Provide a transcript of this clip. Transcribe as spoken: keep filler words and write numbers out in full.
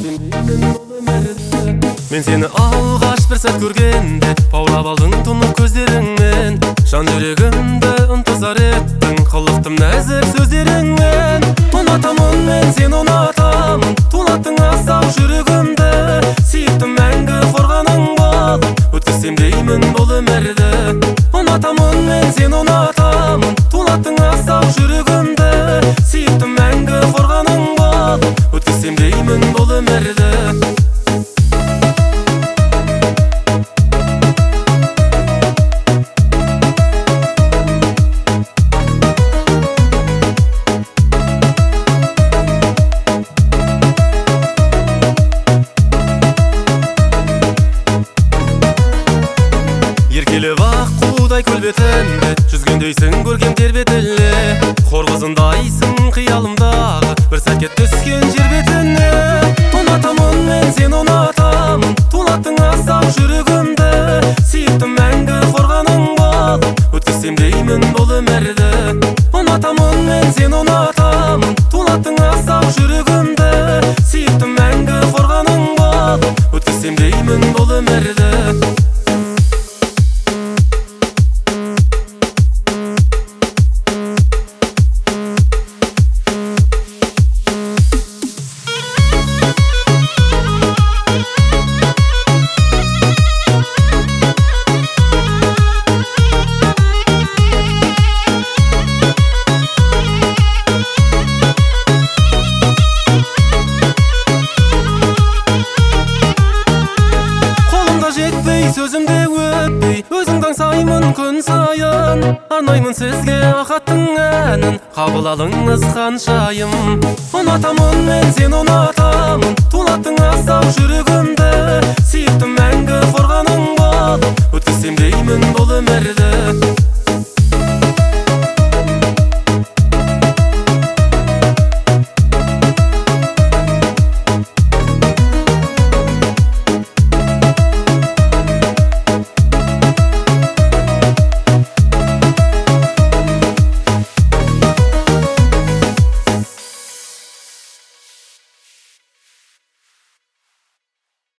Мен сені алғаш бір сәт көргенде баурап алдың тұнық көздеріңмен, жан жүрегімді ынтызар еттің қылықтым нәзік сөздеріңмен. Ұнатамын мен сені ұнатамын, тулаттың асау жүрегімді, сүйіктім мәңгі қорғаның болып, өткізсем деймін бұл өмірді. Ұнатамын мен сені ұнатамын, тулаттың асау жүрегімді, сүйіктім мәңгі қорғаның болып, өткізсем деймін бұл өмірді. Еркелеп ақ қудай көл бетінде жүзгендейсің көркем тербетіле, хор қызындайсың қиялымдағы бір сәтке түскен жер бетіне. Ұнатамын мен сені ұнатамын, тулаттың асау жүрегімді, сүйіктім мәңгі қорғаның болып, өткізсем деймін бұл өмірді. Ұнатамын мен сені ұнатамын, тулаттың асау жүрегімді, сүйіктім мәңгі қорғаның болып, өткізсем деймін бұл өмірді. Жетпей сөзімде өтпей, өзіңді аңсаймын күн сайын, арнаймын сізге ақаттың әнін, қабыл алыңыз ханшайым. Ұнатамын мен сені ұнатамын, тулаттың асау жүрегімді, сүйіктім мәңгі қорғаның болып, өткізсем деймін бұл өмірді.